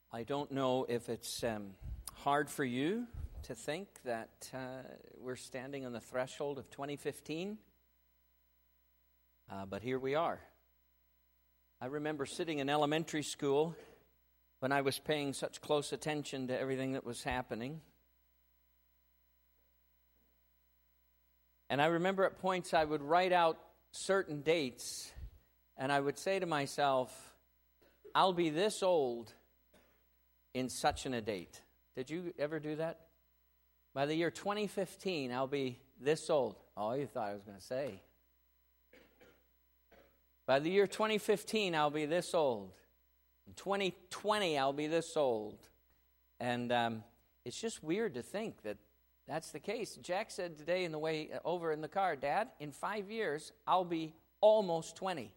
I don't know if it's hard for you to think that we're standing on the threshold of 2015, but here we are. I remember sitting in elementary school when I was paying such close attention to everything that was happening. And I remember at points I would write out certain dates, and I would say to myself, I'll be this old in such a date. Did you ever do that? By the year 2015, I'll be this old. Oh, you thought I was going to say. By the year 2015, I'll be this old. In 2020, I'll be this old. And it's just weird to think that that's the case. Jack said today in the way over in the car, Dad, in 5 years, I'll be almost 20.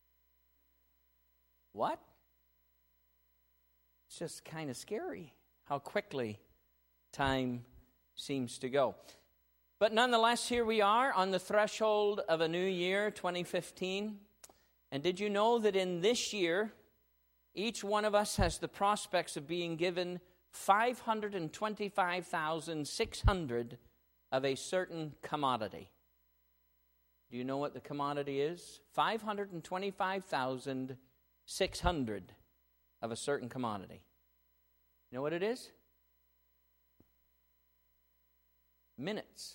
What? It's just kind of scary how quickly time seems to go. But nonetheless, here we are on the threshold of a new year, 2015. And did you know that in this year, each one of us has the prospects of being given 525,600 of a certain commodity? Do you know what the commodity is? 525,600 of a certain commodity. You know what it is? Minutes.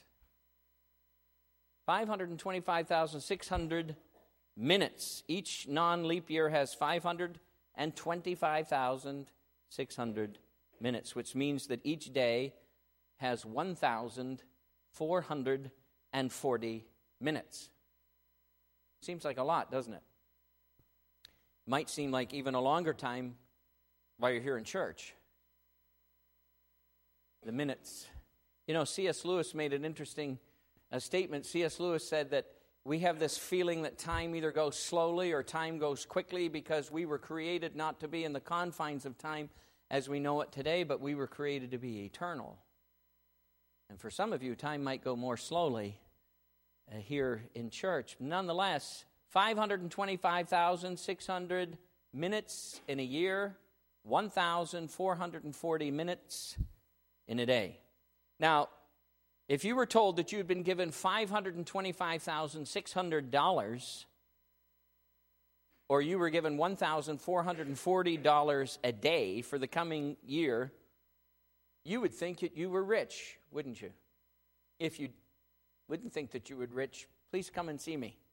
525,600 minutes. Each non-leap year has 525,600 minutes, which means that each day has 1,440 minutes. Seems like a lot, doesn't it? Might seem like even a longer time while you're here in church. The minutes. You know, C.S. Lewis made an interesting statement. C.S. Lewis said that we have this feeling that time either goes slowly or time goes quickly because we were created not to be in the confines of time as we know it today, but we were created to be eternal. And for some of you, time might go more slowly here in church. Nonetheless, 525,600 minutes in a year, 1,440 minutes in a day. Now, if you were told that you had been given $525,600, or you were given $1,440 a day for the coming year, you would think that you were rich, wouldn't you? If you wouldn't think that you were rich, please come and see me.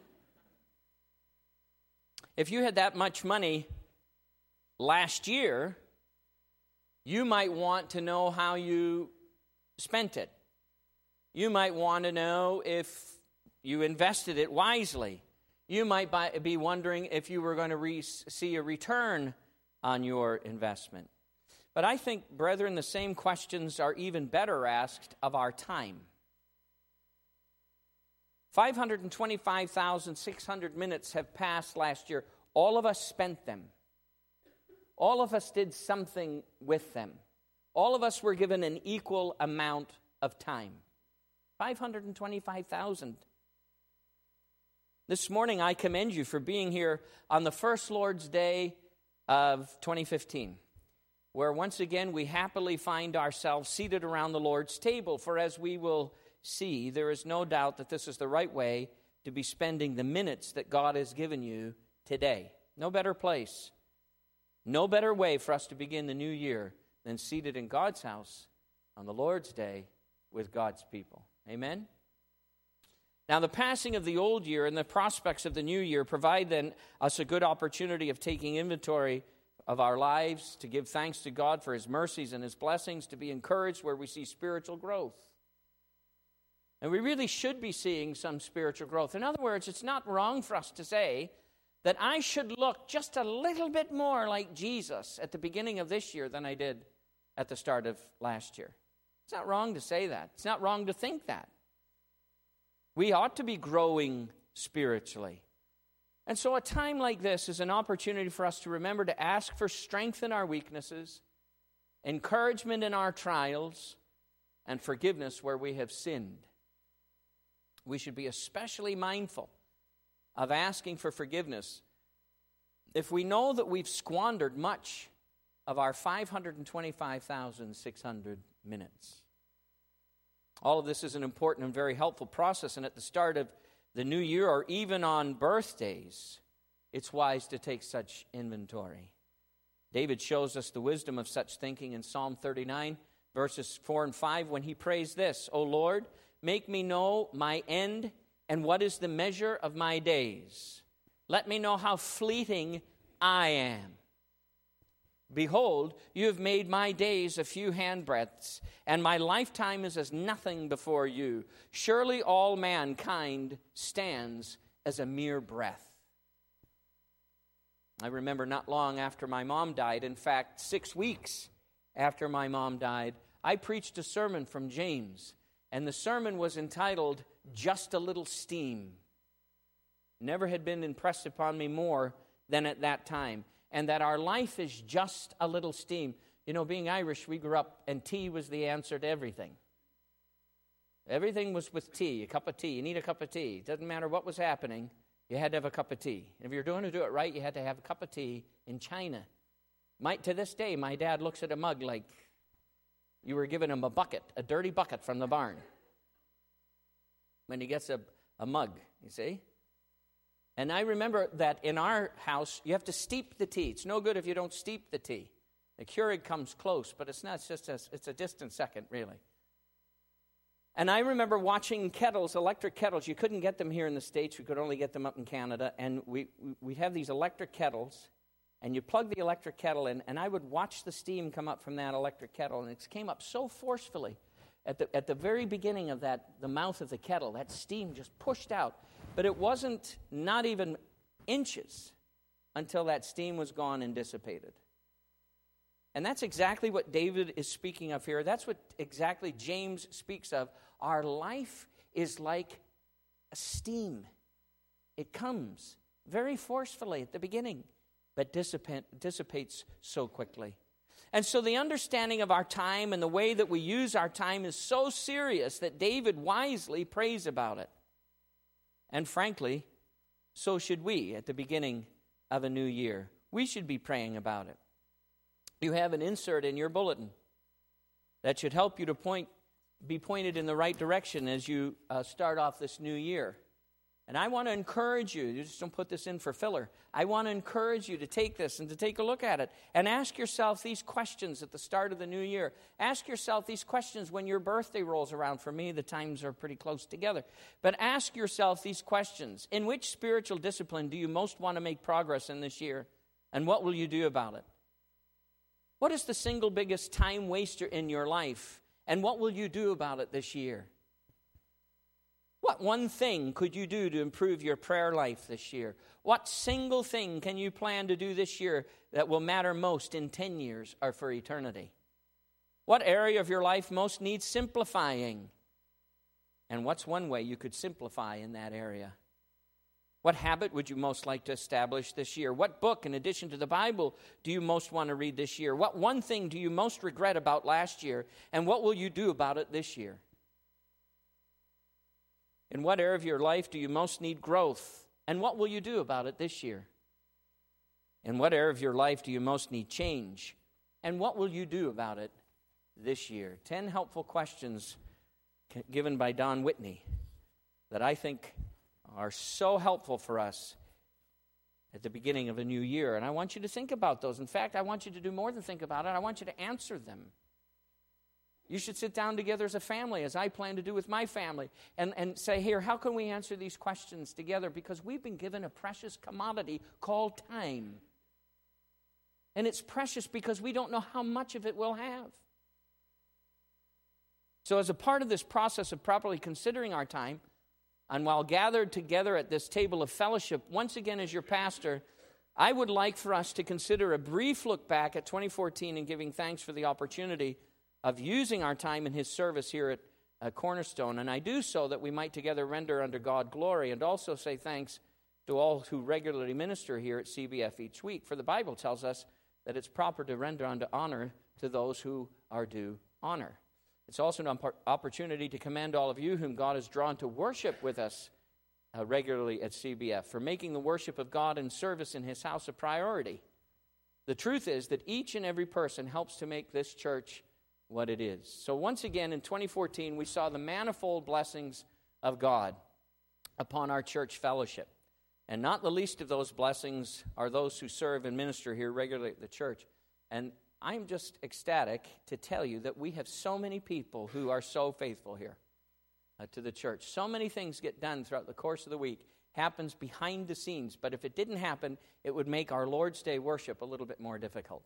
If you had that much money last year, you might want to know how you spent it. You might want to know if you invested it wisely. You might be wondering if you were going to see a return on your investment. But I think, brethren, the same questions are even better asked of our time. 525,600 minutes have passed last year. All of us spent them. All of us did something with them. All of us were given an equal amount of time. 525,000. This morning I commend you for being here on the first Lord's Day of 2015, where once again we happily find ourselves seated around the Lord's table. For as we will see, there is no doubt that this is the right way to be spending the minutes that God has given you today. No better place, no better way for us to begin the new year than seated in God's house on the Lord's Day with God's people. Amen? Now, the passing of the old year and the prospects of the new year provide then us a good opportunity of taking inventory of our lives, to give thanks to God for His mercies and His blessings, to be encouraged where we see spiritual growth. And we really should be seeing some spiritual growth. In other words, it's not wrong for us to say that I should look just a little bit more like Jesus at the beginning of this year than I did at the start of last year. It's not wrong to say that. It's not wrong to think that. We ought to be growing spiritually. And so a time like this is an opportunity for us to remember to ask for strength in our weaknesses, encouragement in our trials, and forgiveness where we have sinned. We should be especially mindful of asking for forgiveness if we know that we've squandered much of our 525,600 minutes. All of this is an important and very helpful process, and at the start of the new year, or even on birthdays, it's wise to take such inventory. David shows us the wisdom of such thinking in Psalm 39, verses 4 and 5, when he prays this, O Lord, make me know my end and what is the measure of my days. Let me know how fleeting I am. Behold, you have made my days a few handbreadths, and my lifetime is as nothing before you. Surely all mankind stands as a mere breath. I remember not long after my mom died, in fact, 6 weeks after my mom died, I preached a sermon from James, and the sermon was entitled, Just a Little Steam. Never had been impressed upon me more than at that time, and that our life is just a little steam. You know, being Irish, we grew up, and tea was the answer to everything. Everything was with tea, a cup of tea. You need a cup of tea. It doesn't matter what was happening, you had to have a cup of tea. And if you're going to do it right, you had to have a cup of tea in China. To this day, my dad looks at a mug like you were giving him a bucket, a dirty bucket from the barn. When he gets a mug, you see? And I remember that in our house, you have to steep the tea. It's no good if you don't steep the tea. The Keurig comes close, but it's not just it's a distant second, really. And I remember watching kettles, electric kettles. You couldn't get them here in the States. We could only get them up in Canada. And we'd have these electric kettles, and you plug the electric kettle in, and I would watch the steam come up from that electric kettle, and it came up so forcefully at the very beginning of the mouth of the kettle. That steam just pushed out. But it wasn't not even inches until that steam was gone and dissipated. And that's exactly what David is speaking of here. That's what exactly James speaks of. Our life is like a steam. It comes very forcefully at the beginning, but dissipates so quickly. And so the understanding of our time and the way that we use our time is so serious that David wisely prays about it. And frankly, so should we at the beginning of a new year. We should be praying about it. You have an insert in your bulletin that should help you to be pointed in the right direction as you start off this new year. And I want to encourage you just don't put this in for filler. I want to encourage you to take this and to take a look at it and ask yourself these questions at the start of the new year. Ask yourself these questions when your birthday rolls around. For me, the times are pretty close together. But ask yourself these questions. In which spiritual discipline do you most want to make progress in this year? And what will you do about it? What is the single biggest time waster in your life? And what will you do about it this year? What one thing could you do to improve your prayer life this year? What single thing can you plan to do this year that will matter most in 10 years or for eternity? What area of your life most needs simplifying? And what's one way you could simplify in that area? What habit would you most like to establish this year? What book, in addition to the Bible, do you most want to read this year? What one thing do you most regret about last year? And what will you do about it this year? In what area of your life do you most need growth? And what will you do about it this year? In what area of your life do you most need change? And what will you do about it this year? 10 helpful questions given by Don Whitney that I think are so helpful for us at the beginning of a new year. And I want you to think about those. In fact, I want you to do more than think about it. I want you to answer them. You should sit down together as a family, as I plan to do with my family, and say, here, how can we answer these questions together? Because we've been given a precious commodity called time. And it's precious because we don't know how much of it we'll have. So as a part of this process of properly considering our time, and while gathered together at this table of fellowship, once again as your pastor, I would like for us to consider a brief look back at 2014 and giving thanks for the opportunity of using our time in His service here at Cornerstone. And I do so that we might together render unto God glory and also say thanks to all who regularly minister here at CBF each week. For the Bible tells us that it's proper to render unto honor to those who are due honor. It's also an opportunity to commend all of you whom God has drawn to worship with us regularly at CBF for making the worship of God and service in His house a priority. The truth is that each and every person helps to make this church what it is. So once again, in 2014, we saw the manifold blessings of God upon our church fellowship. And not the least of those blessings are those who serve and minister here regularly at the church. And I'm just ecstatic to tell you that we have so many people who are so faithful here to the church. So many things get done throughout the course of the week, happens behind the scenes. But if it didn't happen, it would make our Lord's Day worship a little bit more difficult.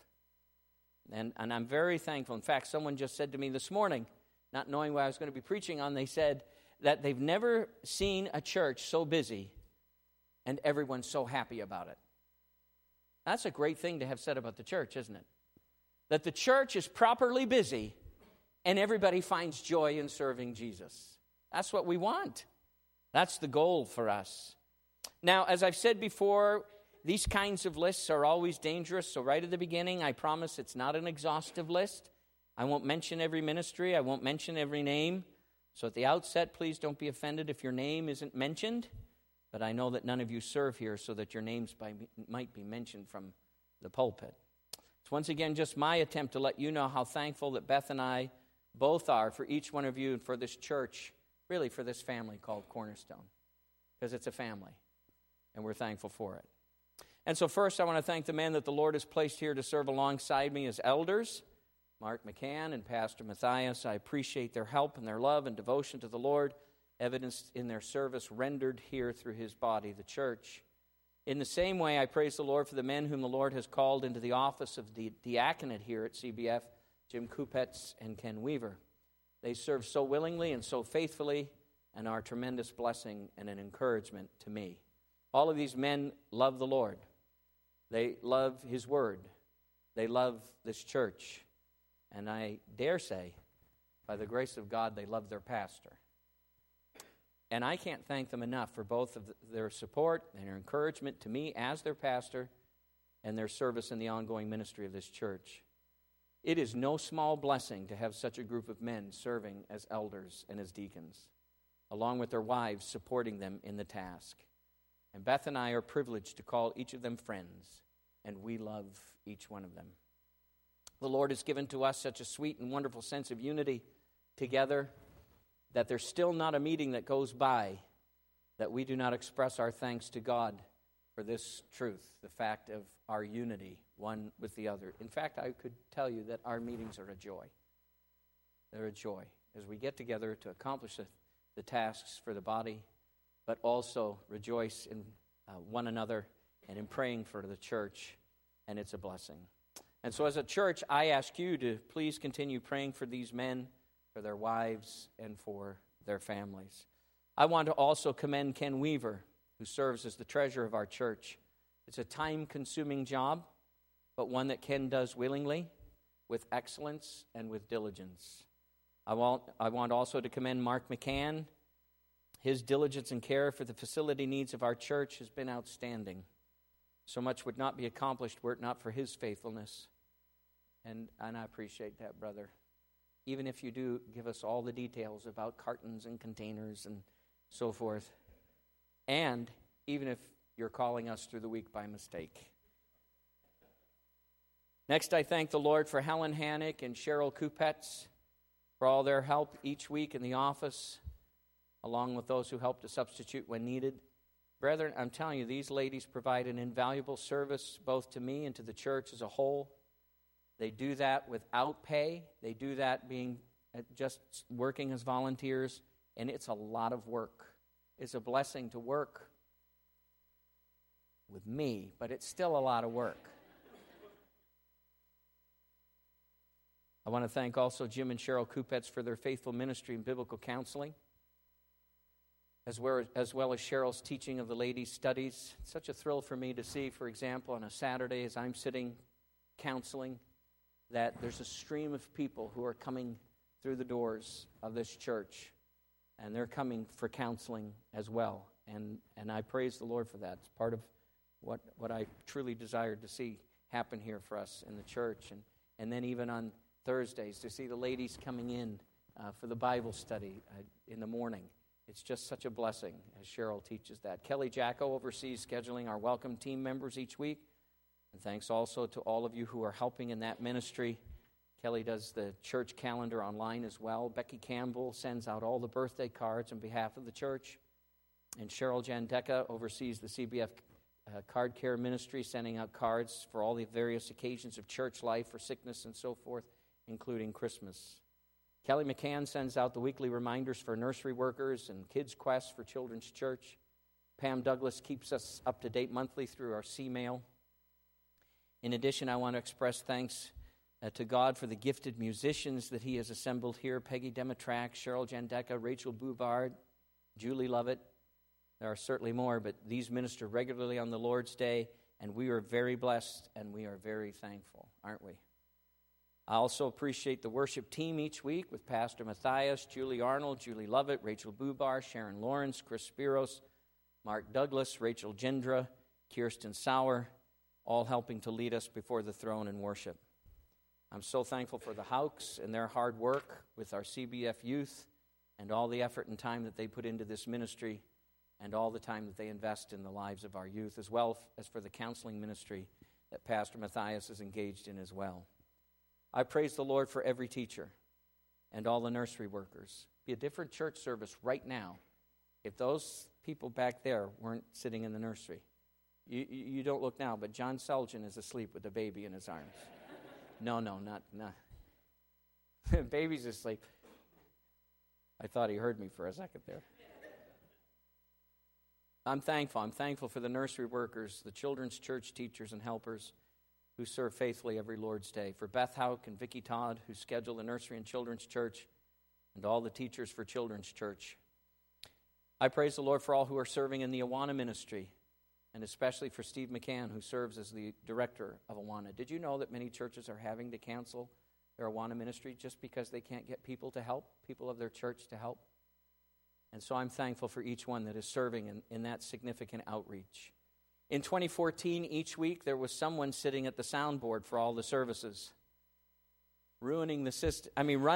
And I'm very thankful. In fact, someone just said to me this morning, not knowing what I was going to be preaching on, they said that they've never seen a church so busy and everyone's so happy about it. That's a great thing to have said about the church, isn't it? That the church is properly busy and everybody finds joy in serving Jesus. That's what we want. That's the goal for us. Now, as I've said before, these kinds of lists are always dangerous, so right at the beginning, I promise it's not an exhaustive list. I won't mention every ministry. I won't mention every name. So at the outset, please don't be offended if your name isn't mentioned. But I know that none of you serve here so that your names might be mentioned from the pulpit. It's once again just my attempt to let you know how thankful that Beth and I both are for each one of you and for this church, really for this family called Cornerstone, because it's a family, and we're thankful for it. And so first, I want to thank the men that the Lord has placed here to serve alongside me as elders, Mark McCann and Pastor Matthias. I appreciate their help and their love and devotion to the Lord, evidenced in their service rendered here through his body, the church. In the same way, I praise the Lord for the men whom the Lord has called into the office of the diaconate here at CBF, Jim Kupetz and Ken Weaver. They serve so willingly and so faithfully and are a tremendous blessing and an encouragement to me. All of these men love the Lord. They love his word. They love this church. And I dare say, by the grace of God, they love their pastor. And I can't thank them enough for both of their support and their encouragement to me as their pastor and their service in the ongoing ministry of this church. It is no small blessing to have such a group of men serving as elders and as deacons, along with their wives supporting them in the task. And Beth and I are privileged to call each of them friends, and we love each one of them. The Lord has given to us such a sweet and wonderful sense of unity together that there's still not a meeting that goes by that we do not express our thanks to God for this truth, the fact of our unity one with the other. In fact, I could tell you that our meetings are a joy. They're a joy as we get together to accomplish the tasks for the body, but also rejoice in one another and in praying for the church, and it's a blessing. And so as a church, I ask you to please continue praying for these men, for their wives, and for their families. I want to also commend Ken Weaver, who serves as the treasurer of our church. It's a time-consuming job, but one that Ken does willingly, with excellence, and with diligence. I want also to commend Mark McCann. His diligence and care for the facility needs of our church has been outstanding. So much would not be accomplished were it not for his faithfulness. And I appreciate that, brother. Even if you do give us all the details about cartons and containers and so forth. And even if you're calling us through the week by mistake. Next, I thank the Lord for Helen Hannick and Cheryl Kupetz for all their help each week in the office, along with those who help to substitute when needed. Brethren, I'm telling you, these ladies provide an invaluable service both to me and to the church as a whole. They do that without pay. They do that being just working as volunteers, and it's a lot of work. It's a blessing to work with me, but it's still a lot of work. I want to thank also Jim and Cheryl Kupetz for their faithful ministry and biblical counseling, as well as Cheryl's teaching of the ladies' studies. It's such a thrill for me to see, for example, on a Saturday as I'm sitting counseling, that there's a stream of people who are coming through the doors of this church, and they're coming for counseling as well. And I praise the Lord for that. It's part of what I truly desired to see happen here for us in the church. And then even on Thursdays, to see the ladies coming in for the Bible study in the morning. It's just such a blessing as Cheryl teaches that. Kelly Jacko oversees scheduling our welcome team members each week. And thanks also to all of you who are helping in that ministry. Kelly does the church calendar online as well. Becky Campbell sends out all the birthday cards on behalf of the church. And Cheryl Jandeka oversees the CBF card care ministry, sending out cards for all the various occasions of church life, for sickness and so forth, including Christmas. Kelly McCann sends out the weekly reminders for nursery workers and Kids Quest for Children's Church. Pam Douglas keeps us up to date monthly through our C-mail. In addition, I want to express thanks to God for the gifted musicians that He has assembled here: Peggy Demetrak, Cheryl Jandeka, Rachel Bouvard, Julie Lovett. There are certainly more, but these minister regularly on the Lord's Day, and we are very blessed and we are very thankful, aren't we? I also appreciate the worship team each week with Pastor Matthias, Julie Arnold, Julie Lovett, Rachel Bubar, Sharon Lawrence, Chris Spiros, Mark Douglas, Rachel Gendra, Kirsten Sauer, all helping to lead us before the throne in worship. I'm so thankful for the Hauks and their hard work with our CBF youth and all the effort and time that they put into this ministry and all the time that they invest in the lives of our youth, as well as for the counseling ministry that Pastor Matthias is engaged in as well. I praise the Lord for every teacher and all the nursery workers. Be a different church service right now if those people back there weren't sitting in the nursery. You don't look now, but John Selgin is asleep with a baby in his arms. No. Baby's asleep. I thought he heard me for a second there. I'm thankful. I'm thankful for the nursery workers, the children's church teachers and helpers who serve faithfully every Lord's Day. For Beth Hauk and Vicki Todd, who schedule the nursery and children's church, and all the teachers for children's church. I praise the Lord for all who are serving in the Awana ministry, and especially for Steve McCann, who serves as the director of Awana. Did you know that many churches are having to cancel their Awana ministry just because they can't get people to help, people of their church to help? And so I'm thankful for each one that is serving in that significant outreach. In 2014, each week there was someone sitting at the soundboard for all the services, running the system,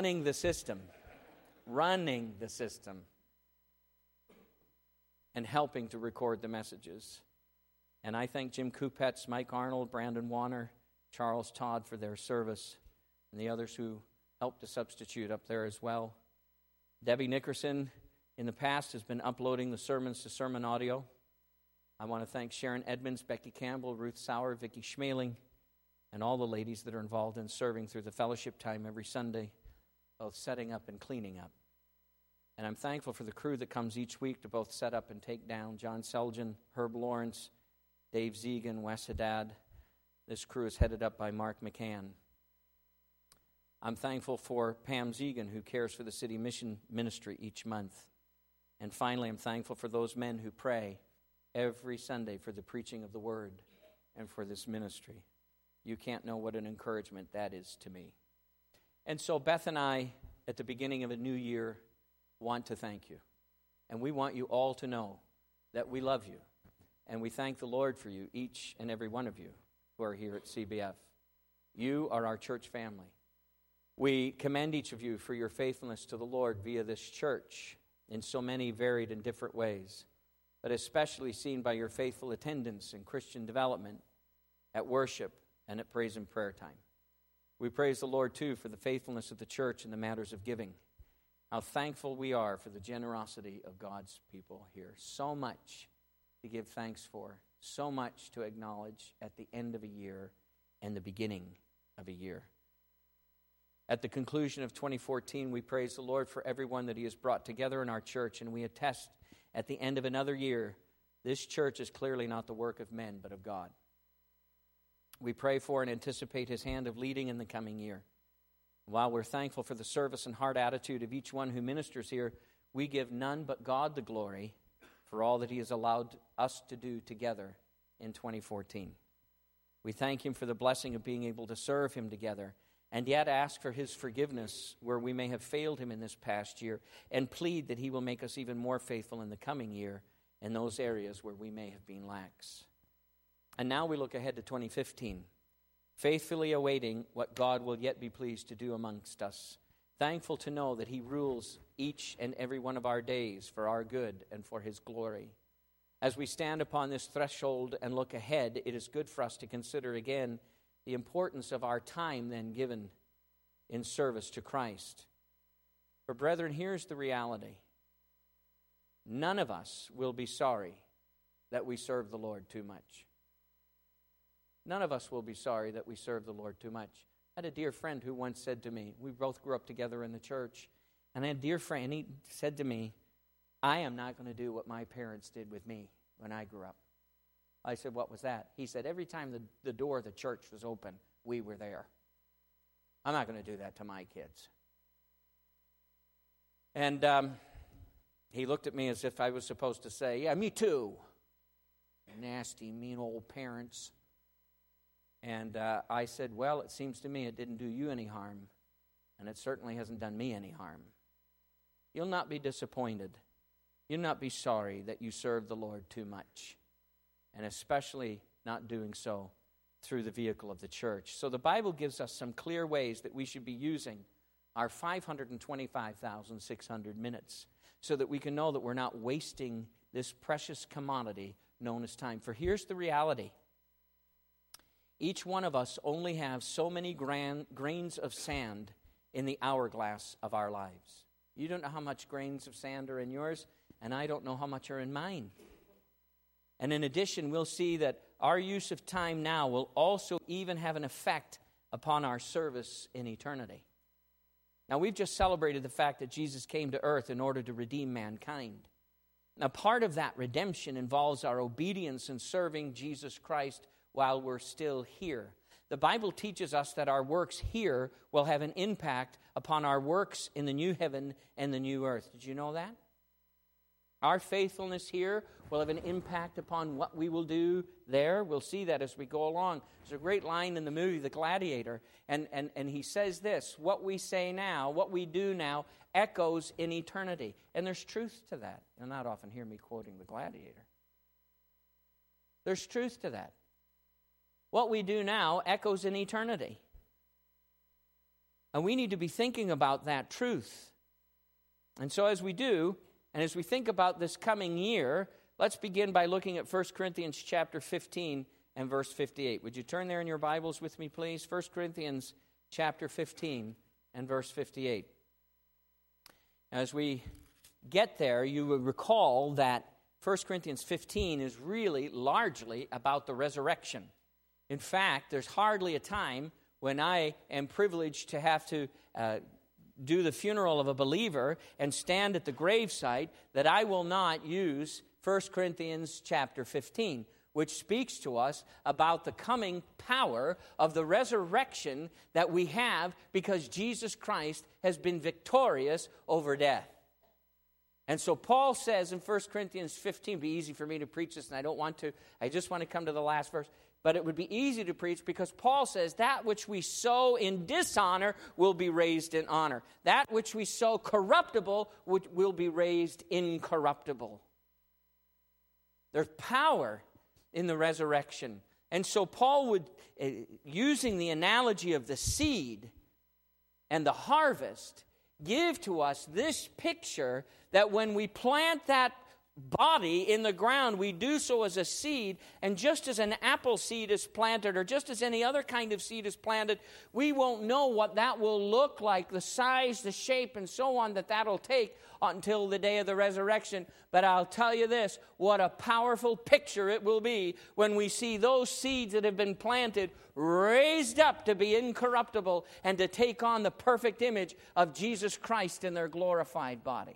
and helping to record the messages. And I thank Jim Kupetz, Mike Arnold, Brandon Warner, Charles Todd for their service, and the others who helped to substitute up there as well. Debbie Nickerson, in the past, has been uploading the sermons to Sermon Audio. I want to thank Sharon Edmonds, Becky Campbell, Ruth Sauer, Vicki Schmaling, and all the ladies that are involved in serving through the fellowship time every Sunday, both setting up and cleaning up. And I'm thankful for the crew that comes each week to both set up and take down: John Selgin, Herb Lawrence, Dave Zegan, Wes Haddad. This crew is headed up by Mark McCann. I'm thankful for Pam Zegan, who cares for the city mission ministry each month. And finally, I'm thankful for those men who pray every Sunday for the preaching of the Word and for this ministry. You can't know what an encouragement that is to me. And so Beth and I, at the beginning of a new year, want to thank you. And we want you all to know that we love you. And we thank the Lord for you, each and every one of you who are here at CBF. You are our church family. We commend each of you for your faithfulness to the Lord via this church in so many varied and different ways, but especially seen by your faithful attendance in Christian development, at worship, and at praise and prayer time. We praise the Lord, too, for the faithfulness of the church in the matters of giving. How thankful we are for the generosity of God's people here. So much to give thanks for, so much to acknowledge at the end of a year and the beginning of a year. At the conclusion of 2014, we praise the Lord for everyone that He has brought together in our church, and we attest at the end of another year, this church is clearly not the work of men, but of God. We pray for and anticipate His hand of leading in the coming year. While we're thankful for the service and heart attitude of each one who ministers here, we give none but God the glory for all that He has allowed us to do together in 2014. We thank Him for the blessing of being able to serve Him together, and yet ask for His forgiveness where we may have failed Him in this past year, and plead that He will make us even more faithful in the coming year in those areas where we may have been lax. And now we look ahead to 2015, faithfully awaiting what God will yet be pleased to do amongst us, thankful to know that He rules each and every one of our days for our good and for His glory. As we stand upon this threshold and look ahead, it is good for us to consider again the importance of our time then given in service to Christ. For brethren, here's the reality. None of us will be sorry that we serve the Lord too much. None of us will be sorry that we serve the Lord too much. I had a dear friend who once said to me, we both grew up together in the church, and I had a dear friend, and he said to me, I am not going to do what my parents did with me when I grew up. I said, what was that? He said, every time the door of the church was open, we were there. I'm not going to do that to my kids. And he looked at me as if I was supposed to say, yeah, me too. Nasty, mean old parents. And I said, well, it seems to me it didn't do you any harm, and it certainly hasn't done me any harm. You'll not be disappointed. You'll not be sorry that you served the Lord too much, and especially not doing so through the vehicle of the church. So the Bible gives us some clear ways that we should be using our 525,600 minutes so that we can know that we're not wasting this precious commodity known as time. For here's the reality. Each one of us only have so many grains of sand in the hourglass of our lives. You don't know how much grains of sand are in yours, and I don't know how much are in mine. And in addition, we'll see that our use of time now will also even have an effect upon our service in eternity. Now, we've just celebrated the fact that Jesus came to earth in order to redeem mankind. Now, part of that redemption involves our obedience in serving Jesus Christ while we're still here. The Bible teaches us that our works here will have an impact upon our works in the new heaven and the new earth. Did you know that? Our faithfulness here will have an impact upon what we will do there. We'll see that as we go along. There's a great line in the movie, The Gladiator, and he says this, what we say now, what we do now, echoes in eternity. And there's truth to that. You'll not often hear me quoting The Gladiator. There's truth to that. What we do now echoes in eternity. And we need to be thinking about that truth. And so as we do, and as we think about this coming year, let's begin by looking at 1 Corinthians chapter 15 and verse 58. Would you turn there in your Bibles with me, please? 1 Corinthians chapter 15 and verse 58. As we get there, you will recall that 1 Corinthians 15 is really largely about the resurrection. In fact, there's hardly a time when I am privileged to have to do the funeral of a believer and stand at the gravesite that I will not use 1 Corinthians chapter 15, which speaks to us about the coming power of the resurrection that we have because Jesus Christ has been victorious over death. And so Paul says in 1 Corinthians 15, it'd be easy for me to preach this, and I don't want to. I just want to come to the last verse. But it would be easy to preach because Paul says that which we sow in dishonor will be raised in honor. That which we sow corruptible will be raised incorruptible. There's power in the resurrection. And so Paul would, using the analogy of the seed and the harvest, give to us this picture that when we plant that body in the ground, we do so as a seed, and just as an apple seed is planted, or just as any other kind of seed is planted, we won't know what that will look like, the size, the shape, and so on that'll take until the day of the resurrection. But I'll tell you this, what a powerful picture it will be when we see those seeds that have been planted raised up to be incorruptible and to take on the perfect image of Jesus Christ in their glorified bodies.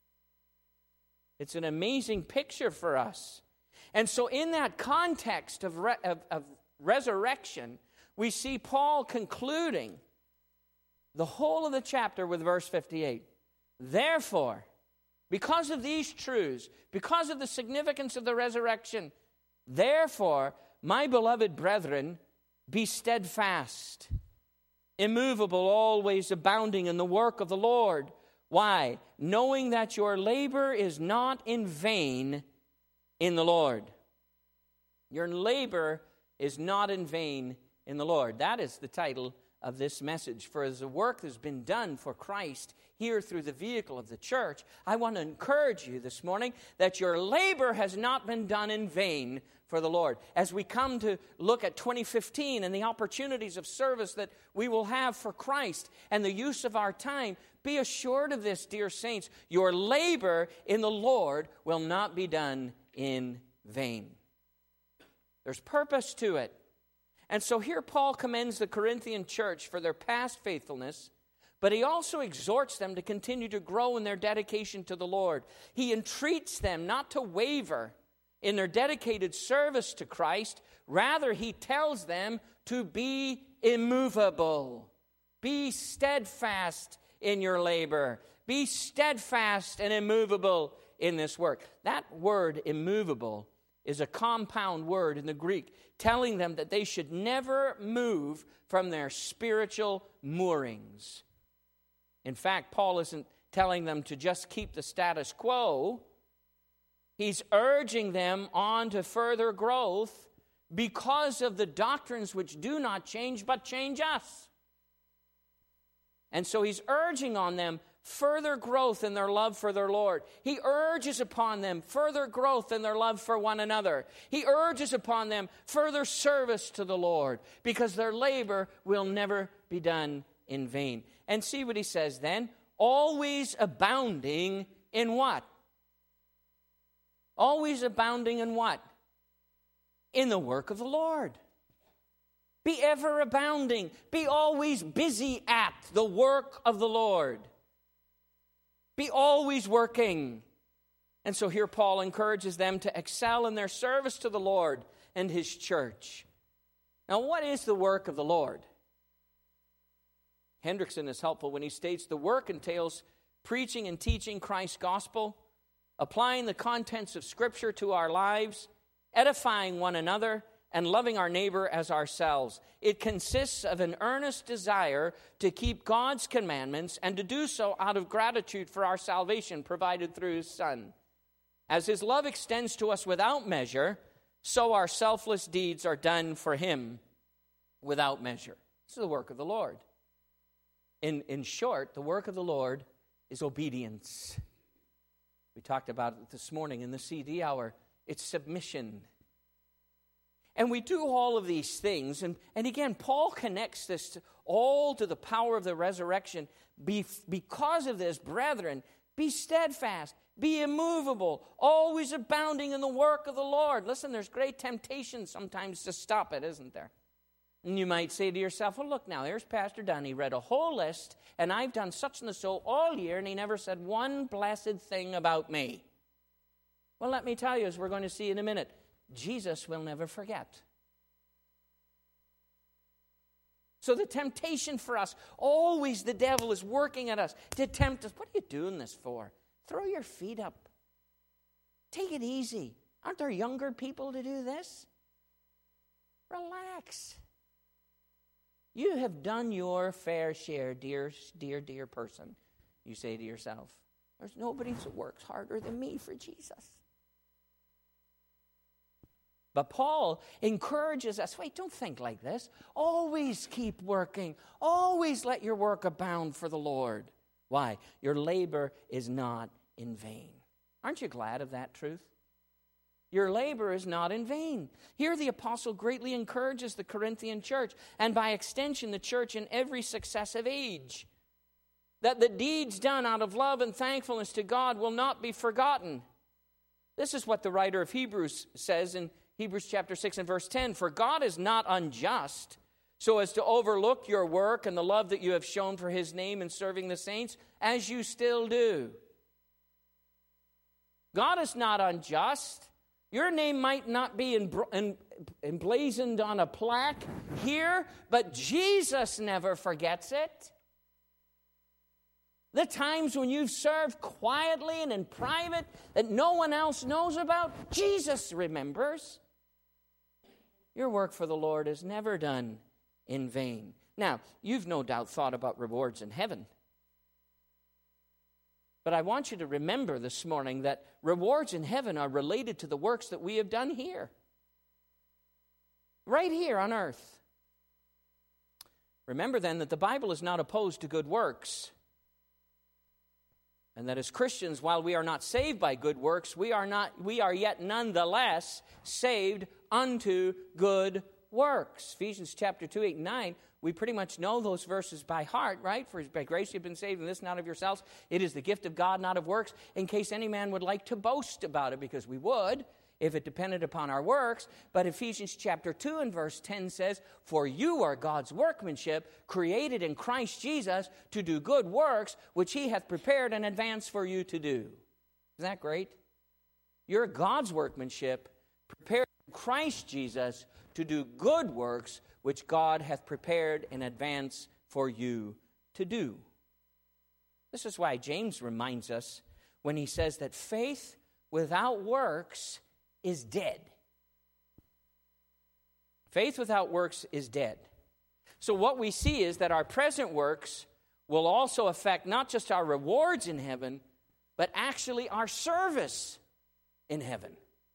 It's an amazing picture for us. And so in that context of resurrection, we see Paul concluding the whole of the chapter with verse 58. Therefore, because of these truths, because of the significance of the resurrection, therefore, my beloved brethren, be steadfast, immovable, always abounding in the work of the Lord. Why? Knowing that your labor is not in vain in the Lord. Your labor is not in vain in the Lord. That is the title of this message. For as the work has been done for Christ here through the vehicle of the church, I want to encourage you this morning that your labor has not been done in vain for the Lord. As we come to look at 2015 and the opportunities of service that we will have for Christ and the use of our time, be assured of this, dear saints, your labor in the Lord will not be done in vain. There's purpose to it. And so here Paul commends the Corinthian church for their past faithfulness, but he also exhorts them to continue to grow in their dedication to the Lord. He entreats them not to waver in their dedicated service to Christ. Rather, he tells them to be immovable. Be steadfast in your labor. Be steadfast and immovable in this work. That word, immovable, is a compound word in the Greek, telling them that they should never move from their spiritual moorings. In fact, Paul isn't telling them to just keep the status quo. He's urging them on to further growth because of the doctrines which do not change but change us. And so he's urging on them further growth in their love for their Lord. He urges upon them further growth in their love for one another. He urges upon them further service to the Lord, because their labor will never be done in vain. And see what he says then. Always abounding in what? Always abounding in what? In the work of the Lord. Be ever abounding. Be always busy at the work of the Lord. Be always working. And so here Paul encourages them to excel in their service to the Lord and his church. Now, what is the work of the Lord? Hendrickson is helpful when he states the work entails preaching and teaching Christ's gospel, applying the contents of Scripture to our lives, edifying one another, and loving our neighbor as ourselves. It consists of an earnest desire to keep God's commandments and to do so out of gratitude for our salvation provided through his Son. As his love extends to us without measure, so our selfless deeds are done for him without measure. This is the work of the Lord. In short, the work of the Lord is obedience. We talked about it this morning in the CD hour. It's submission. And we do all of these things. And again, Paul connects this all to the power of the resurrection. Because of this, brethren, be steadfast, be immovable, always abounding in the work of the Lord. Listen, there's great temptation sometimes to stop it, isn't there? And you might say to yourself, well, look now, there's Pastor Dunn. He read a whole list, and I've done such and so all year, and he never said one blessed thing about me. Well, let me tell you, as we're going to see in a minute, Jesus will never forget. So the temptation for us, always the devil is working at us to tempt us. What are you doing this for? Throw your feet up. Take it easy. Aren't there younger people to do this? Relax. You have done your fair share, dear person. You say to yourself, there's nobody that works harder than me for Jesus. But Paul encourages us, wait, don't think like this. Always keep working. Always let your work abound for the Lord. Why? Your labor is not in vain. Aren't you glad of that truth? Your labor is not in vain. Here the apostle greatly encourages the Corinthian church, and by extension the church in every successive age, that the deeds done out of love and thankfulness to God will not be forgotten. This is what the writer of Hebrews says in Hebrews chapter 6 and verse 10. For God is not unjust so as to overlook your work and the love that you have shown for his name in serving the saints, as you still do. God is not unjust. Your name might not be emblazoned on a plaque here, but Jesus never forgets it. The times when you've served quietly and in private that no one else knows about, Jesus remembers. Your work for the Lord is never done in vain. Now, you've no doubt thought about rewards in heaven. But I want you to remember this morning that rewards in heaven are related to the works that we have done here. Right here on earth. Remember then that the Bible is not opposed to good works. And that as Christians, while we are not saved by good works, we are yet nonetheless saved unto good works. Ephesians chapter 2, 8, and 9, we pretty much know those verses by heart, right? For by grace you've been saved, and this not of yourselves. It is the gift of God, not of works, in case any man would like to boast about it, because we would, if it depended upon our works. But Ephesians chapter 2 and verse 10 says, for you are God's workmanship, created in Christ Jesus to do good works, which he hath prepared in advance for you to do. Isn't that great? You're God's workmanship, prepared in Christ Jesus to do good works, which God hath prepared in advance for you to do. This is why James reminds us when he says that faith without works is dead. Faith without works is dead. So what we see is that our present works will also affect not just our rewards in heaven, but actually our service in heaven.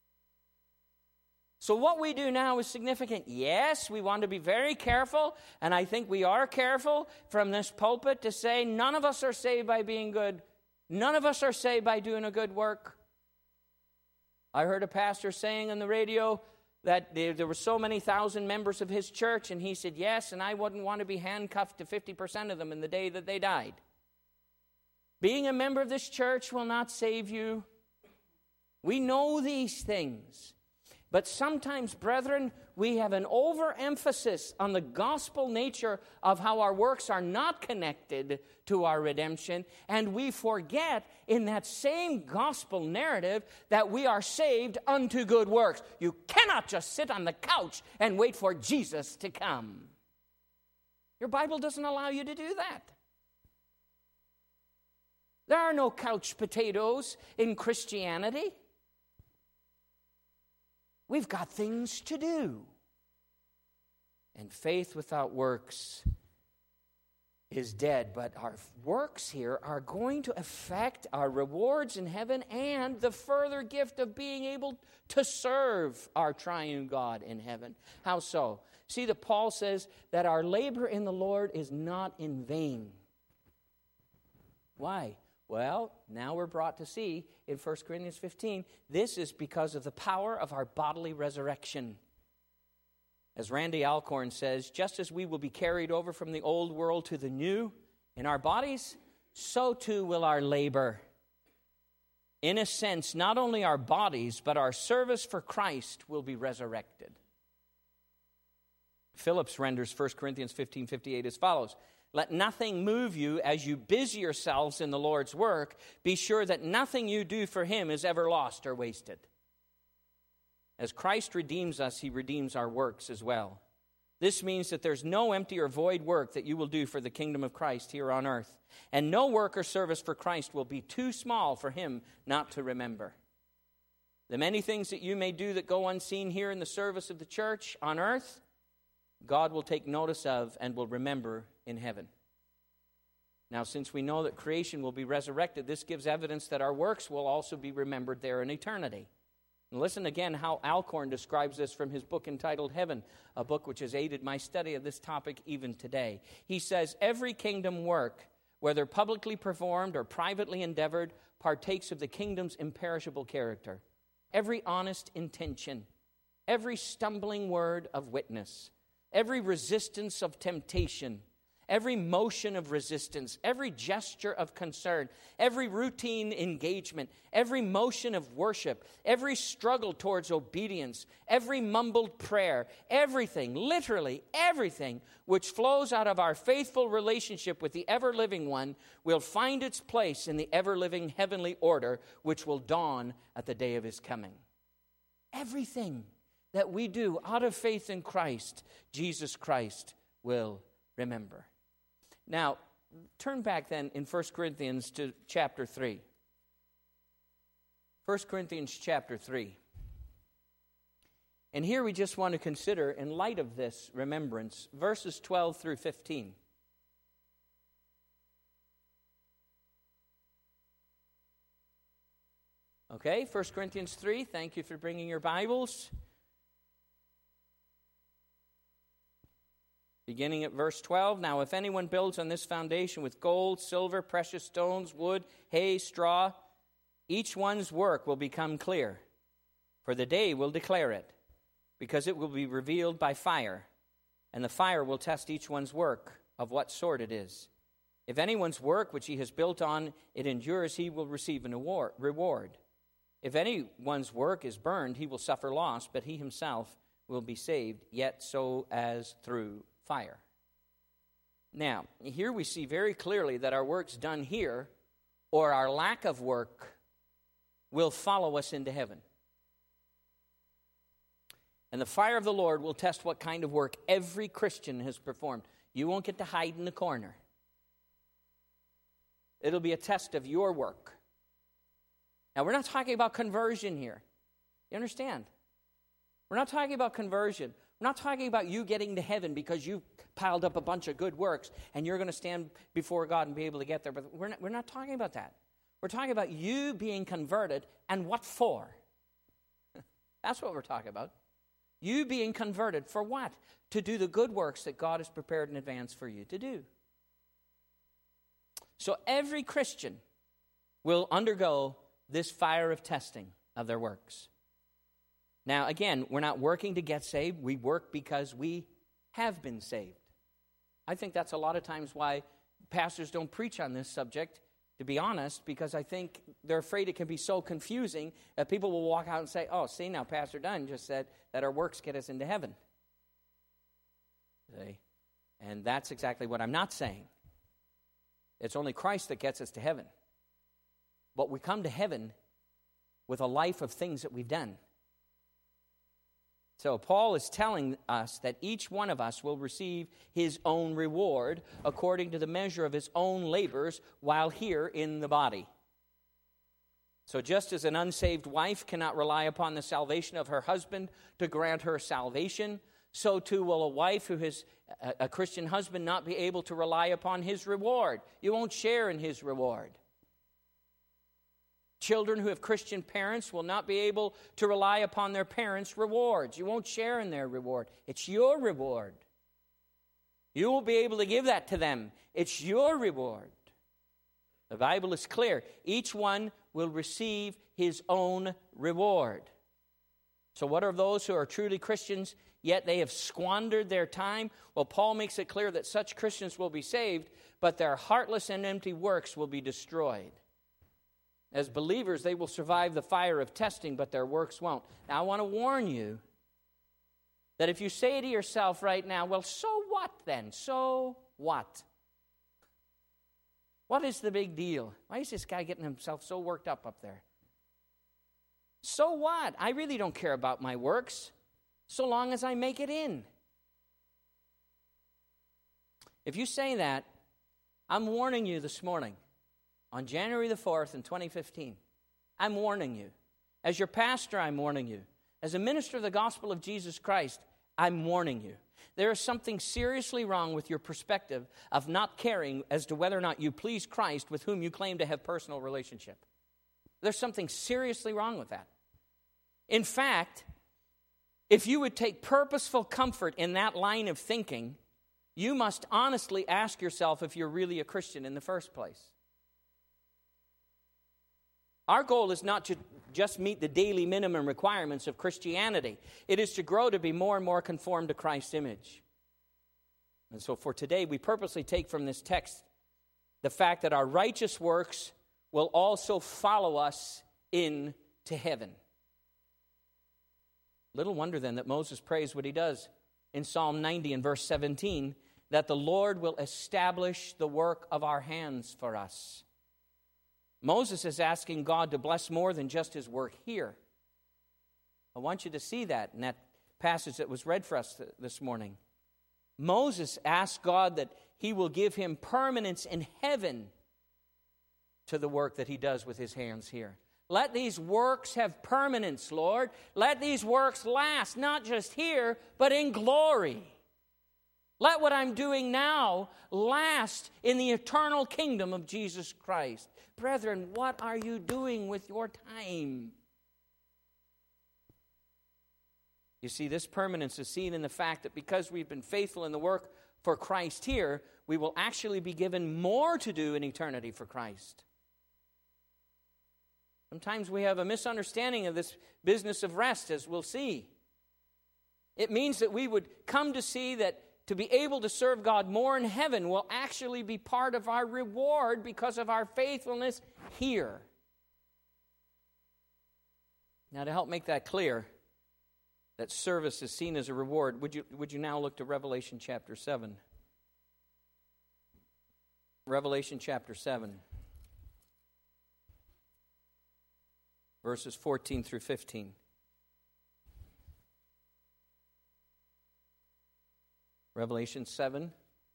So what we do now is significant. Yes, we want to be very careful, and I think we are careful from this pulpit to say none of us are saved by being good. None of us are saved by doing a good work. I heard a pastor saying on the radio that there were so many thousand members of his church, and he said, yes, and I wouldn't want to be handcuffed to 50% of them in the day that they died. Being a member of this church will not save you. We know these things. But sometimes, brethren, we have an overemphasis on the gospel nature of how our works are not connected to our redemption, and we forget in that same gospel narrative that we are saved unto good works. You cannot just sit on the couch and wait for Jesus to come. Your Bible doesn't allow you to do that. There are no couch potatoes in Christianity. We've got things to do. And faith without works is dead. But our works here are going to affect our rewards in heaven and the further gift of being able to serve our triune God in heaven. How so? See that Paul says that our labor in the Lord is not in vain. Why? Well, now we're brought to see in 1 Corinthians 15, this is because of the power of our bodily resurrection. As Randy Alcorn says, just as we will be carried over from the old world to the new in our bodies, so too will our labor. In a sense, not only our bodies, but our service for Christ will be resurrected. Phillips renders 1 Corinthians 15:58 as follows. Let nothing move you as you busy yourselves in the Lord's work. Be sure that nothing you do for him is ever lost or wasted. As Christ redeems us, he redeems our works as well. This means that there's no empty or void work that you will do for the kingdom of Christ here on earth. And no work or service for Christ will be too small for him not to remember. The many things that you may do that go unseen here in the service of the church on earth, God will take notice of and will remember in heaven. Now, since we know that creation will be resurrected, this gives evidence that our works will also be remembered there in eternity. And listen again how Alcorn describes this from his book entitled Heaven, a book which has aided my study of this topic even today. He says, every kingdom work, whether publicly performed or privately endeavored, partakes of the kingdom's imperishable character. Every honest intention, every stumbling word of witness, every resistance of temptation, every motion of resistance, every gesture of concern, every routine engagement, every motion of worship, every struggle towards obedience, every mumbled prayer, everything, literally everything which flows out of our faithful relationship with the ever-living one will find its place in the ever-living heavenly order which will dawn at the day of his coming. Everything that we do out of faith in Christ, Jesus Christ will remember. Now, turn back then in 1 Corinthians to chapter 3. 1 Corinthians chapter 3. And here we just want to consider, in light of this remembrance, verses 12 through 15. Okay, 1 Corinthians 3. Thank you for bringing your Bibles. Beginning at verse 12, now if anyone builds on this foundation with gold, silver, precious stones, wood, hay, straw, each one's work will become clear, for the day will declare it, because it will be revealed by fire, and the fire will test each one's work of what sort it is. If anyone's work which he has built on it endures, he will receive an reward. If anyone's work is burned, he will suffer loss, but he himself will be saved, yet so as through fire. Now, here we see very clearly that our works done here, or our lack of work, will follow us into heaven. And the fire of the Lord will test what kind of work every Christian has performed. You won't get to hide in the corner. It'll be a test of your work. Now, we're not talking about conversion here. You understand? We're not talking about conversion. We're not talking about you getting to heaven because you've piled up a bunch of good works and you're going to stand before God and be able to get there. But we're not talking about that. We're talking about you being converted, and what for? That's what we're talking about. You being converted for what? To do the good works that God has prepared in advance for you to do. So every Christian will undergo this fire of testing of their works. Now, again, we're not working to get saved. We work because we have been saved. I think that's a lot of times why pastors don't preach on this subject, to be honest, because I think they're afraid it can be so confusing that people will walk out and say, oh, see, now Pastor Dunn just said that our works get us into heaven. See? And that's exactly what I'm not saying. It's only Christ that gets us to heaven. But we come to heaven with a life of things that we've done. So Paul is telling us that each one of us will receive his own reward according to the measure of his own labors while here in the body. So just as an unsaved wife cannot rely upon the salvation of her husband to grant her salvation, so too will a wife who has a Christian husband not be able to rely upon his reward. You won't share in his reward. Children who have Christian parents will not be able to rely upon their parents' rewards. You won't share in their reward. It's your reward. You won't be able to give that to them. It's your reward. The Bible is clear. Each one will receive his own reward. So what are those who are truly Christians, yet they have squandered their time? Well, Paul makes it clear that such Christians will be saved, but their heartless and empty works will be destroyed. As believers, they will survive the fire of testing, but their works won't. Now, I want to warn you that if you say to yourself right now, well, so what then? So what? What is the big deal? Why is this guy getting himself so worked up there? So what? I really don't care about my works, so long as I make it in. If you say that, I'm warning you this morning. On January the 4th in 2015, I'm warning you. As your pastor, I'm warning you. As a minister of the gospel of Jesus Christ, I'm warning you. There is something seriously wrong with your perspective of not caring as to whether or not you please Christ with whom you claim to have personal relationship. There's something seriously wrong with that. In fact, if you would take purposeful comfort in that line of thinking, you must honestly ask yourself if you're really a Christian in the first place. Our goal is not to just meet the daily minimum requirements of Christianity. It is to grow to be more and more conformed to Christ's image. And so for today, we purposely take from this text the fact that our righteous works will also follow us into heaven. Little wonder then that Moses prays what he does in Psalm 90 and verse 17, that the Lord will establish the work of our hands for us. Moses is asking God to bless more than just his work here. I want you to see that in that passage that was read for us this morning. Moses asked God that he will give him permanence in heaven to the work that he does with his hands here. Let these works have permanence, Lord. Let these works last, not just here, but in glory. Let what I'm doing now last in the eternal kingdom of Jesus Christ. Brethren, what are you doing with your time? You see, this permanence is seen in the fact that because we've been faithful in the work for Christ here, we will actually be given more to do in eternity for Christ. Sometimes we have a misunderstanding of this business of rest, as we'll see. It means that we would come to see that to be able to serve God more in heaven will actually be part of our reward because of our faithfulness here. Now, to help make that clear, that service is seen as a reward, would you now look to Revelation chapter 7? Revelation chapter 7, verses 14 through 15. Revelation 7,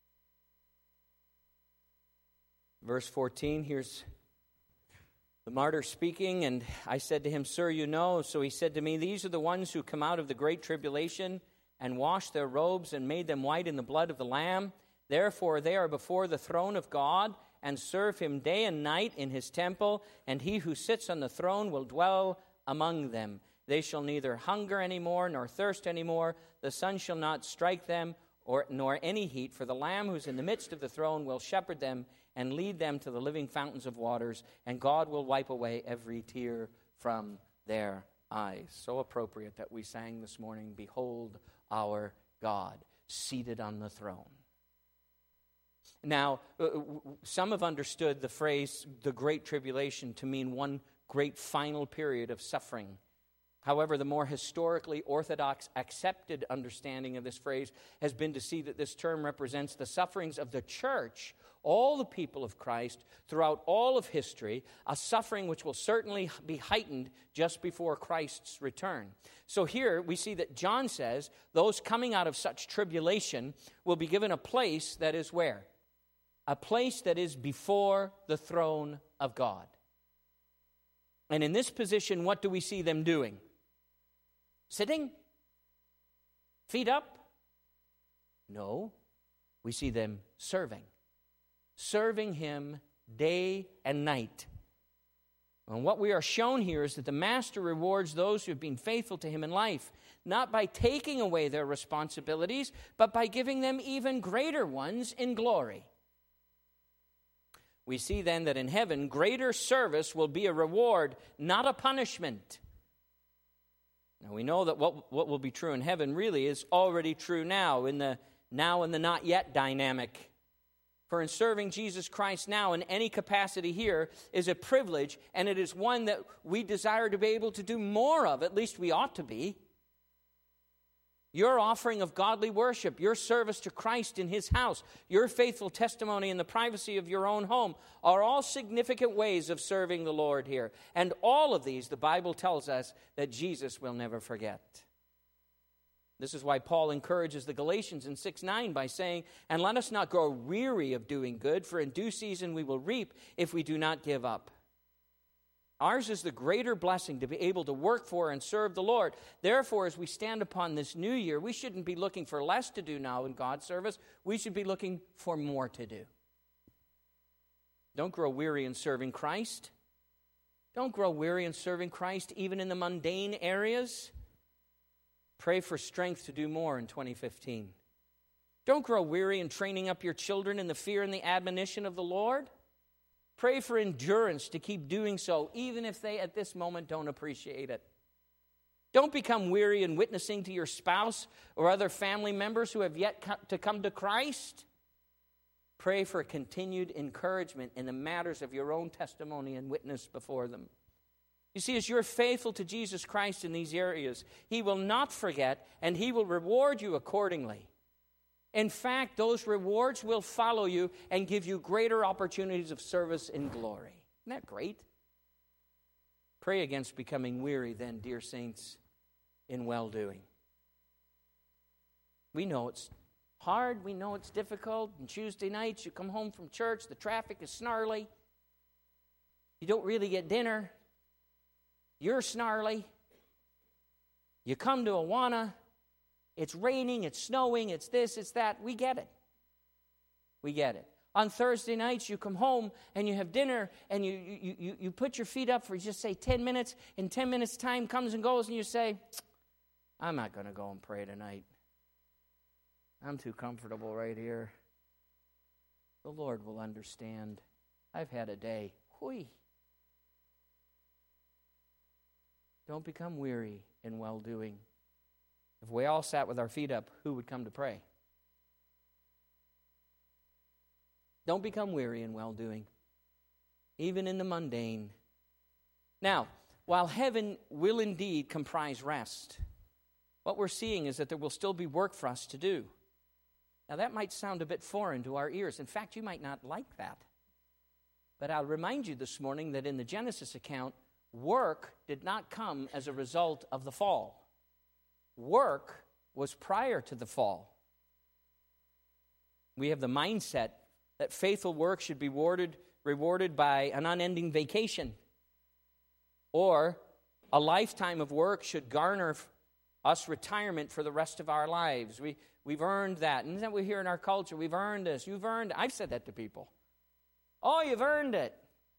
verse 14, here's the martyr speaking, and I said to him, Sir, you know. So he said to me, These are the ones who come out of the great tribulation and washed their robes and made them white in the blood of the Lamb. Therefore they are before the throne of God and serve him day and night in his temple, and he who sits on the throne will dwell among them. They shall neither hunger any more nor thirst any more. The sun shall not strike them, nor any heat, for the Lamb who's in the midst of the throne will shepherd them and lead them to the living fountains of waters, and God will wipe away every tear from their eyes. So appropriate that we sang this morning, Behold our God, seated on the throne. Now, some have understood the phrase, the Great Tribulation, to mean one great final period of suffering. However, the more historically orthodox accepted understanding of this phrase has been to see that this term represents the sufferings of the church, all the people of Christ, throughout all of history, a suffering which will certainly be heightened just before Christ's return. So here we see that John says those coming out of such tribulation will be given a place that is where? A place that is before the throne of God. And in this position, what do we see them doing? Sitting? Feet up? No. We see them serving. Serving him day and night. And what we are shown here is that the Master rewards those who have been faithful to him in life, not by taking away their responsibilities, but by giving them even greater ones in glory. We see then that in heaven, greater service will be a reward, not a punishment. Now, we know that what will be true in heaven really is already true now in the not yet dynamic. For in serving Jesus Christ now in any capacity here is a privilege, and it is one that we desire to be able to do more of. At least we ought to be. Your offering of godly worship, your service to Christ in his house, your faithful testimony in the privacy of your own home are all significant ways of serving the Lord here. And all of these, the Bible tells us that Jesus will never forget. This is why Paul encourages the Galatians in 6:9 by saying, And let us not grow weary of doing good, for in due season we will reap if we do not give up. Ours is the greater blessing to be able to work for and serve the Lord. Therefore, as we stand upon this new year, we shouldn't be looking for less to do now in God's service. We should be looking for more to do. Don't grow weary in serving Christ. Don't grow weary in serving Christ even in the mundane areas. Pray for strength to do more in 2015. Don't grow weary in training up your children in the fear and the admonition of the Lord. Pray for endurance to keep doing so, even if they at this moment don't appreciate it. Don't become weary in witnessing to your spouse or other family members who have yet to come to Christ. Pray for continued encouragement in the matters of your own testimony and witness before them. You see, as you're faithful to Jesus Christ in these areas, he will not forget, and he will reward you accordingly. In fact, those rewards will follow you and give you greater opportunities of service in glory. Isn't that great? Pray against becoming weary then, dear saints, in well-doing. We know it's hard. We know it's difficult. And Tuesday nights, you come home from church, the traffic is snarly. You don't really get dinner. You're snarly. You come to Awana. It's raining, it's snowing, it's this, it's that. We get it. We get it. On Thursday nights, you come home and you have dinner and you put your feet up for just say 10 minutes. In 10 minutes, time comes and goes and you say, I'm not going to go and pray tonight. I'm too comfortable right here. The Lord will understand. I've had a day. Hui. Don't become weary in well-doing. If we all sat with our feet up, who would come to pray? Don't become weary in well-doing, even in the mundane. Now, while heaven will indeed comprise rest, what we're seeing is that there will still be work for us to do. Now, that might sound a bit foreign to our ears. In fact, you might not like that. But I'll remind you this morning that in the Genesis account, work did not come as a result of the fall. Work was prior to the fall. We have the mindset that faithful work should be rewarded by an unending vacation, or a lifetime of work should garner us retirement for the rest of our lives. We've earned that. And isn't that what we hear in our culture? We've earned this. You've earned it. I've said that to people. Oh, you've earned it.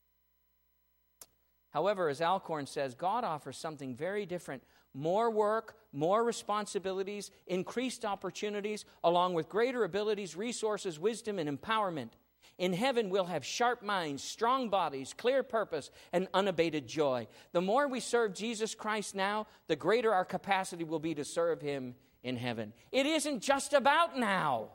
However, as Alcorn says, God offers something very different. More work, more responsibilities, increased opportunities, along with greater abilities, resources, wisdom, and empowerment. In heaven, we'll have sharp minds, strong bodies, clear purpose, and unabated joy. The more we serve Jesus Christ now, the greater our capacity will be to serve Him in heaven. It isn't just about now.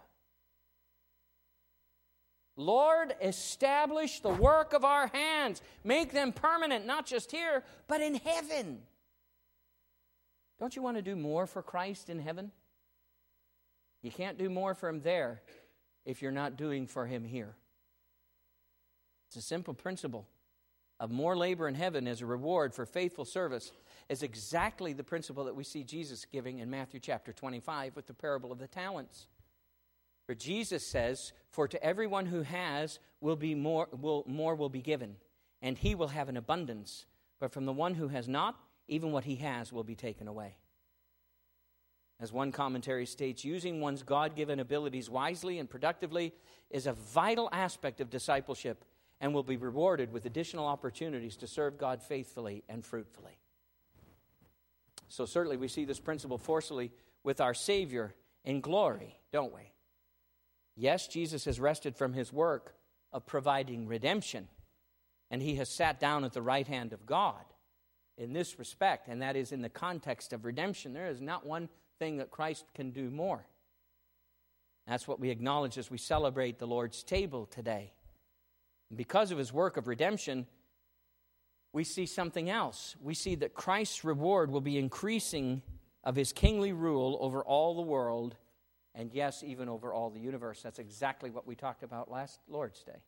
Lord, establish the work of our hands. Make them permanent, not just here, but in heaven. Don't you want to do more for Christ in heaven? You can't do more for Him there if you're not doing for Him here. It's a simple principle of more labor in heaven as a reward for faithful service is exactly the principle that we see Jesus giving in Matthew chapter 25 with the parable of the talents. For Jesus says, "For to everyone who has will be given, and he will have an abundance. But from the one who has not, even what he has will be taken away." As one commentary states, using one's God-given abilities wisely and productively is a vital aspect of discipleship and will be rewarded with additional opportunities to serve God faithfully and fruitfully. So certainly we see this principle forcefully with our Savior in glory, don't we? Yes, Jesus has rested from His work of providing redemption, and He has sat down at the right hand of God in this respect, and that is in the context of redemption. There is not one thing that Christ can do more. That's what we acknowledge as we celebrate the Lord's table today. And because of His work of redemption, we see something else. We see that Christ's reward will be increasing of His kingly rule over all the world, and yes, even over all the universe. That's exactly what we talked about last Lord's Day.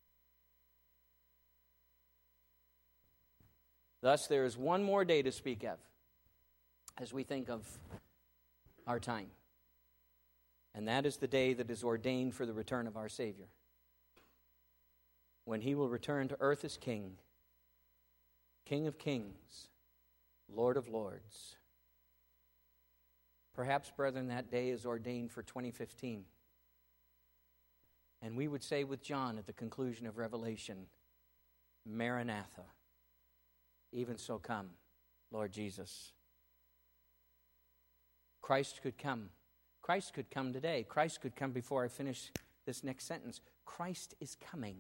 Thus, there is one more day to speak of as we think of our time. And that is the day that is ordained for the return of our Savior, when He will return to earth as King, King of kings, Lord of lords. Perhaps, brethren, that day is ordained for 2015. And we would say with John at the conclusion of Revelation, Maranatha, even so come, Lord Jesus. Christ could come. Christ could come today. Christ could come before I finish this next sentence. Christ is coming.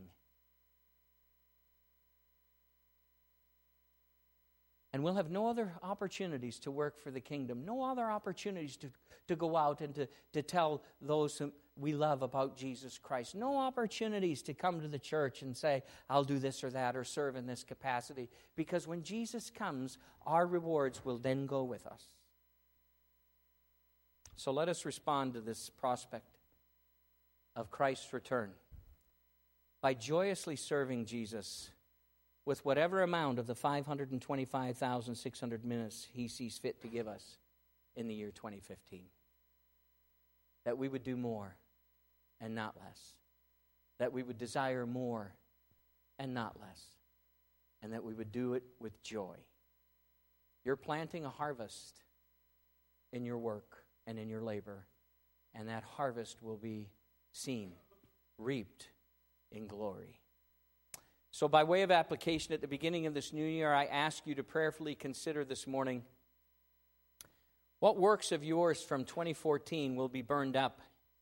And we'll have no other opportunities to work for the kingdom, no other opportunities to go out and to tell those whom we love about Jesus Christ, no opportunities to come to the church and say, I'll do this or that or serve in this capacity. Because when Jesus comes, our rewards will then go with us. So let us respond to this prospect of Christ's return by joyously serving Jesus with whatever amount of the 525,600 minutes He sees fit to give us in the year 2015. That we would do more and not less. That we would desire more and not less. And that we would do it with joy. You're planting a harvest in your work and in your labor, and that harvest will be seen, reaped in glory. So by way of application at the beginning of this new year, I ask you to prayerfully consider this morning, what works of yours from 2014 will be burned up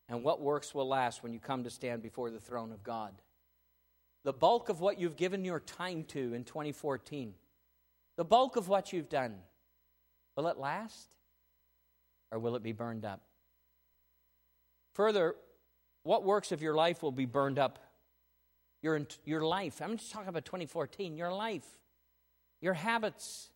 And what works will last when you come to stand before the throne of God? The bulk of what you've given your time to in 2014, the bulk of what you've done, will it last? Or will it be burned up? Further, what works of your life will be burned up? Your life. I'm just talking about 2014. Your life. Your habits.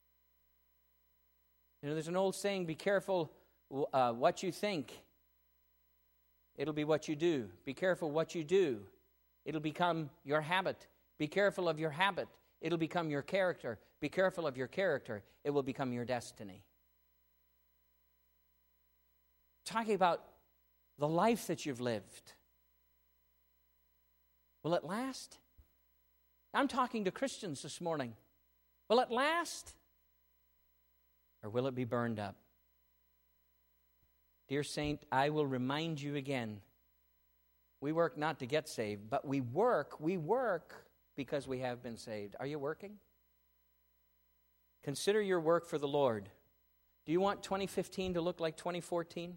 You know, there's an old saying, be careful what you think. It'll be what you do. Be careful what you do. It'll become your habit. Be careful of your habit. It'll become your character. Be careful of your character. It will become your destiny. Talking about the life that you've lived. Will it last? I'm talking to Christians this morning. Will it last? Or will it be burned up? Dear saint, I will remind you again. We work not to get saved, but we work because we have been saved. Are you working? Consider your work for the Lord. Do you want 2015 to look like 2014?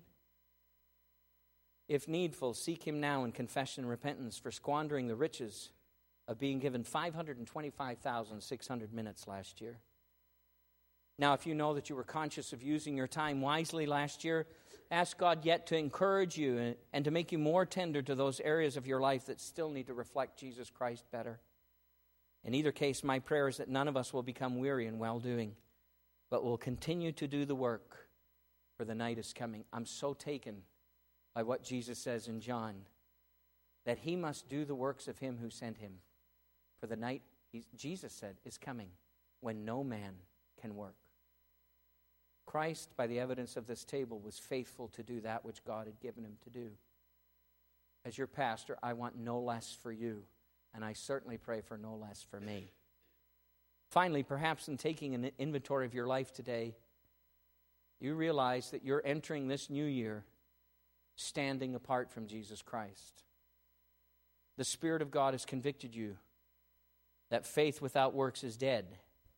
If needful, seek Him now in confession and repentance for squandering the riches of being given 525,600 minutes last year. Now, if you know that you were conscious of using your time wisely last year, ask God yet to encourage you and to make you more tender to those areas of your life that still need to reflect Jesus Christ better. In either case, my prayer is that none of us will become weary in well-doing, but will continue to do the work, for the night is coming. I'm so taken by what Jesus says in John, that he must do the works of him who sent him. For the night, Jesus said, is coming when no man can work. Christ, by the evidence of this table, was faithful to do that which God had given him to do. As your pastor, I want no less for you, and I certainly pray for no less for me. Finally, perhaps in taking an inventory of your life today, you realize that you're entering this new year standing apart from Jesus Christ. The Spirit of God has convicted you that faith without works is dead.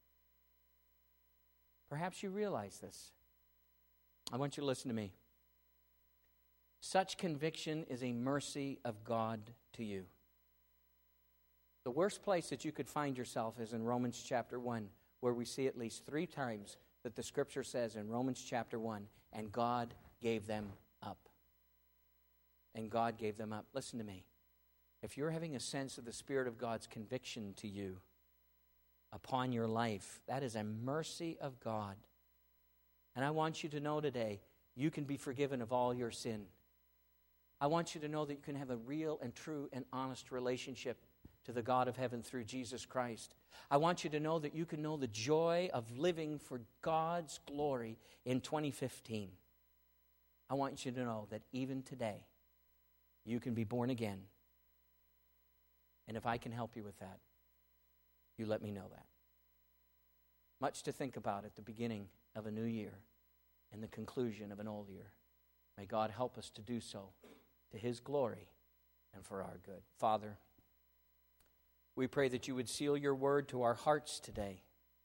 Perhaps you realize this. I want you to listen to me. Such conviction is a mercy of God to you. The worst place that you could find yourself is in Romans chapter 1, where we see at least 3 times that the Scripture says in Romans chapter 1, and God gave them up. And God gave them up. Listen to me. If you're having a sense of the Spirit of God's conviction to you upon your life, that is a mercy of God. And I want you to know today, you can be forgiven of all your sin. I want you to know that you can have a real and true and honest relationship to the God of heaven through Jesus Christ. I want you to know that you can know the joy of living for God's glory in 2015. I want you to know that even today, you can be born again. And if I can help you with that, you let me know that. Much to think about at the beginning of a new year and the conclusion of an old year. May God help us to do so to His glory and for our good. Father, we pray that you would seal your word to our hearts today.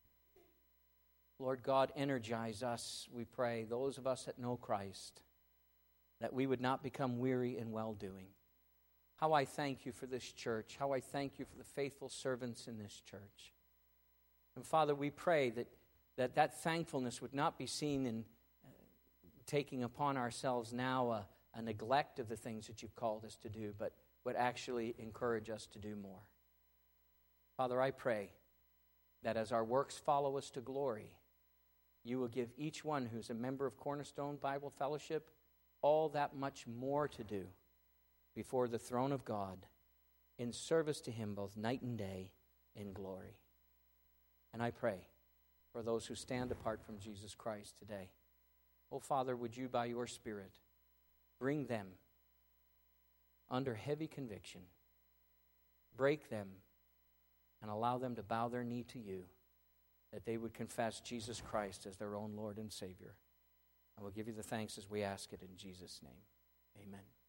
Lord God, energize us, we pray, those of us that know Christ, that we would not become weary in well-doing. How I thank you for this church. How I thank you for the faithful servants in this church. And Father, we pray that thankfulness would not be seen in taking upon ourselves now a neglect of the things that you've called us to do, but would actually encourage us to do more. Father, I pray that as our works follow us to glory, you will give each one who's a member of Cornerstone Bible Fellowship all that much more to do before the throne of God in service to Him both night and day in glory. And I pray for those who stand apart from Jesus Christ today. Oh, Father, would you, by your Spirit, bring them under heavy conviction, break them, and allow them to bow their knee to you, that they would confess Jesus Christ as their own Lord and Savior. I will give you the thanks as we ask it in Jesus' name. Amen.